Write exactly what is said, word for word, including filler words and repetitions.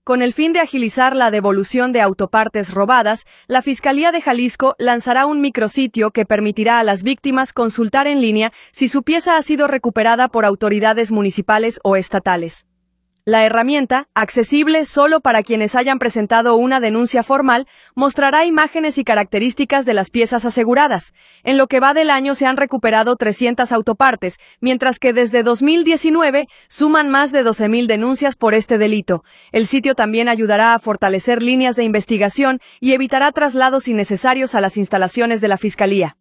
Con el fin de agilizar la devolución de autopartes robadas, la Fiscalía de Jalisco lanzará un micrositio que permitirá a las víctimas consultar en línea si su pieza ha sido recuperada por autoridades municipales o estatales. La herramienta, accesible solo para quienes hayan presentado una denuncia formal, mostrará imágenes y características de las piezas aseguradas. En lo que va del año se han recuperado trescientas autopartes, mientras que desde dos mil diecinueve suman más de doce mil denuncias por este delito. El sitio también ayudará a fortalecer líneas de investigación y evitará traslados innecesarios a las instalaciones de la Fiscalía.